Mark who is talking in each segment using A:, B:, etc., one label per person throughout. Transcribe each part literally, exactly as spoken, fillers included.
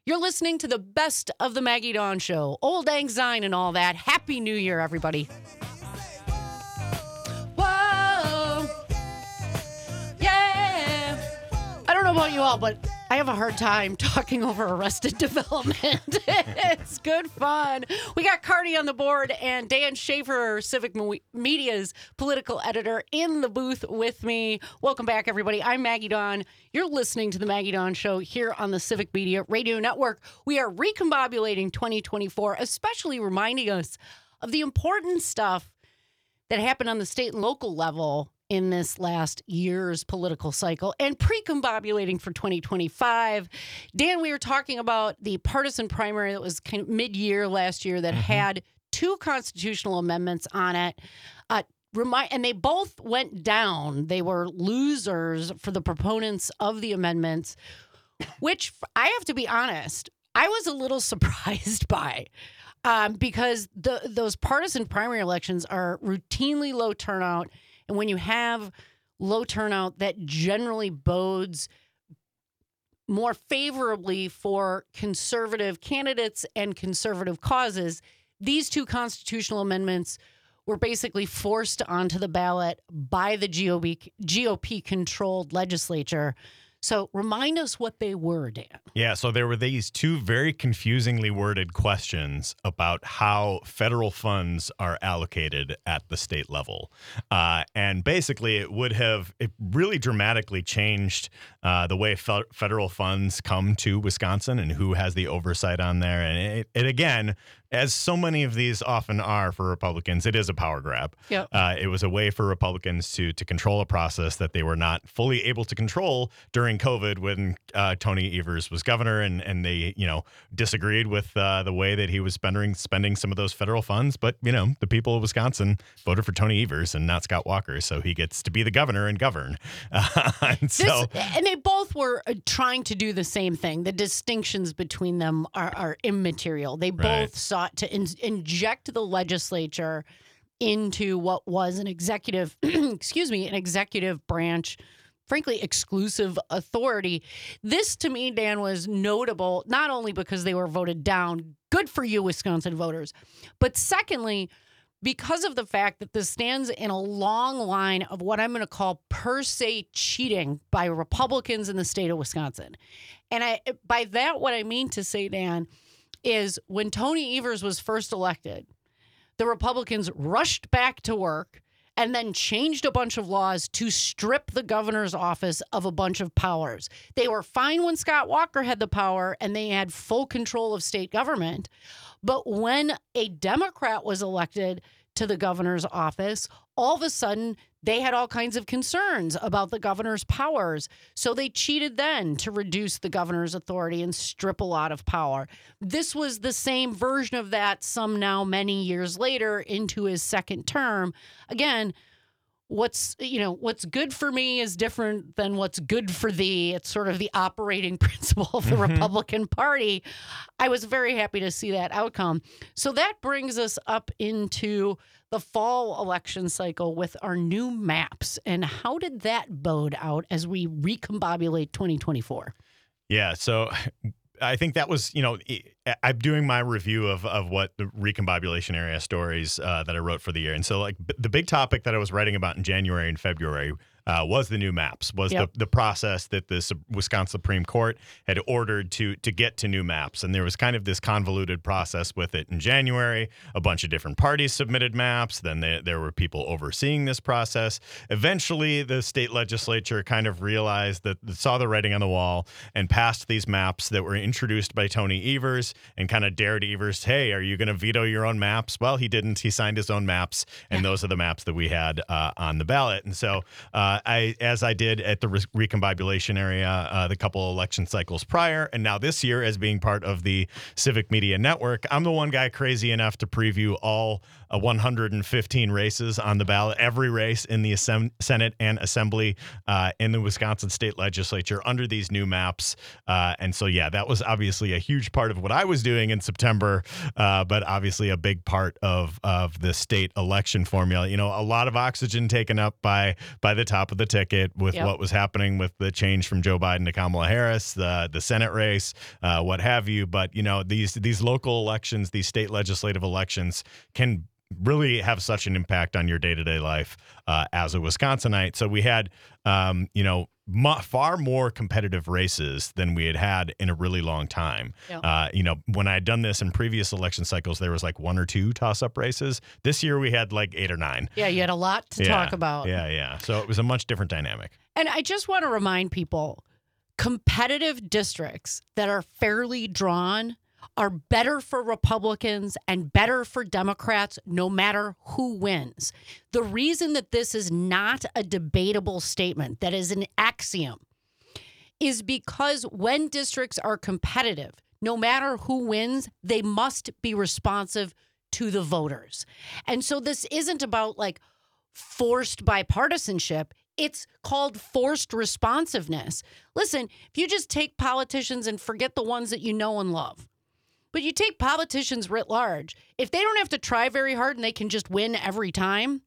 A: You're listening to the best of the Maggie Dawn Show. Old Lang Syne and all that. Happy New Year, everybody. Whoa. Yeah. I don't know about you all, but I have a hard time talking over Arrested Development. It's good fun. We got Cardi on the board and Dan Schaefer, Civic Media's political editor, in the booth with me. Welcome back, everybody. I'm Maggie Dawn. You're listening to the Maggie Dawn Show here on the Civic Media Radio Network. We are recombobulating twenty twenty-four, especially reminding us of the important stuff that happened on the state and local level in this last year's political cycle, and pre-combobulating for twenty twenty-five. Dan, we were talking about the partisan primary that was kind of mid-year last year that mm-hmm. had two constitutional amendments on it. Uh, remind, and they both went down. They were losers for the proponents of the amendments, which I have to be honest, I was a little surprised by. Um, because the, those partisan primary elections are routinely low turnout. And when you have low turnout, that generally bodes more favorably for conservative candidates and conservative causes. These two constitutional amendments were basically forced onto the ballot by the G O P-controlled legislature. So remind us what they were, Dan.
B: Yeah, so there were these two very confusingly worded questions about how federal funds are allocated at the state level. Uh, and basically, it would have it really dramatically changed uh, the way fe- federal funds come to Wisconsin and who has the oversight on there. And it, it again, as so many of these often are for Republicans, it is a power grab.
A: Yep.
B: Uh, it was a way for Republicans to to control a process that they were not fully able to control during COVID when uh, Tony Evers was governor, and, and they, you know, disagreed with uh, the way that he was spending spending some of those federal funds. But, you know, the people of Wisconsin voted for Tony Evers and not Scott Walker, so he gets to be the governor and govern. Uh, and so,
A: this, and they both were trying to do the same thing. The distinctions between them are, are immaterial. They both
B: right.
A: sought to in, inject the legislature into what was an executive, excuse me, an executive branch, frankly, exclusive authority. This, to me, Dan, was notable, not only because they were voted down, good for you, Wisconsin voters, but secondly, because of the fact that this stands in a long line of what I'm going to call per se cheating by Republicans in the state of Wisconsin. And I, by that, what I mean to say, Dan, is when Tony Evers was first elected, the Republicans rushed back to work and then changed a bunch of laws to strip the governor's office of a bunch of powers. They were fine when Scott Walker had the power and they had full control of state government. But when a Democrat was elected to the governor's office, all of a sudden they had all kinds of concerns about the governor's powers. So they cheated then to reduce the governor's authority and strip a lot of power. This was the same version of that some now many years later into his second term. Again, what's, you know, what's good for me is different than what's good for thee. It's sort of the operating principle of the mm-hmm. Republican Party. I was very happy to see that outcome. So that brings us up into the fall election cycle with our new maps. And how did that bode out as we recombobulate twenty twenty-four?
B: Yeah, so I think that was, you know, I'm doing my review of, of what the recombobulation area stories uh, that I wrote for the year. And so, like, b- the big topic that I was writing about in January and February uh, was the new maps, was yep. the, the process that the Wisconsin Supreme Court had ordered to to get to new maps. And there was kind of this convoluted process with it in January. A bunch of different parties submitted maps. Then they, there were people overseeing this process. Eventually, the state legislature kind of realized that, saw the writing on the wall and passed these maps that were introduced by Tony Evers and kind of dared Evers, hey, are you going to veto your own maps? Well, he didn't. He signed his own maps, and those are the maps that we had uh, on the ballot. And so uh, I, as I did at the re- recombobulation area uh, the couple election cycles prior, and now this year as being part of the Civic Media Network, I'm the one guy crazy enough to preview all uh, one hundred fifteen races on the ballot, every race in the Assemb- Senate and Assembly uh, in the Wisconsin State Legislature under these new maps. Uh, and so, yeah, that was obviously a huge part of what I was doing in September, uh, but obviously a big part of of the state election formula. You know, a lot of oxygen taken up by by the topic top of the ticket with
A: Yep.
B: what was happening with the change from Joe Biden to Kamala Harris, the the Senate race, uh, what have you. But you know, these these local elections, these state legislative elections, can really have such an impact on your day-to-day life uh, as a Wisconsinite. So we had, um, you know, mu- far more competitive races than we had had in a really long time.
A: Yeah.
B: Uh, you know, when I had done this in previous election cycles, there was like one or two toss-up races. This year we had like eight or nine.
A: Yeah, you had a lot to
B: Yeah,
A: talk about.
B: Yeah, yeah. So it was a much different dynamic.
A: And I just want to remind people, competitive districts that are fairly drawn are better for Republicans and better for Democrats, no matter who wins. The reason that this is not a debatable statement, that is an axiom, is because when districts are competitive, no matter who wins, they must be responsive to the voters. And so this isn't about like forced bipartisanship. It's called forced responsiveness. Listen, if you just take politicians and forget the ones that you know and love, but you take politicians writ large, if they don't have to try very hard and they can just win every time,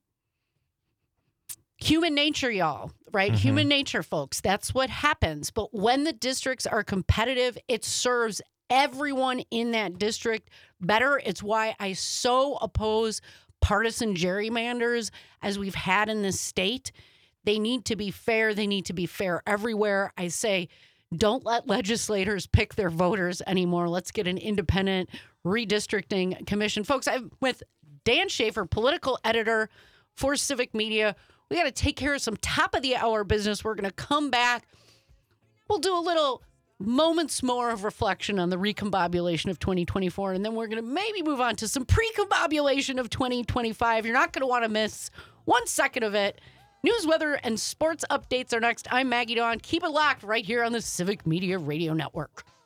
A: human nature, y'all, right?
B: Mm-hmm.
A: Human nature, folks. That's what happens. But when the districts are competitive, it serves everyone in that district better. It's why I so oppose partisan gerrymanders as we've had in this state. They need to be fair. They need to be fair everywhere. I say, don't let legislators pick their voters anymore. Let's get an independent redistricting commission. Folks, I'm with Dan Schaefer, political editor for Civic Media. We got to take care of some top of the hour business. We're going to come back. We'll do a little moments more of reflection on the recombobulation of twenty twenty-four, and then we're going to maybe move on to some pre-combobulation of twenty twenty-five. You're not going to want to miss one second of it. News, weather, and sports updates are next. I'm Maggie Dawn. Keep it locked right here on the Civic Media Radio Network.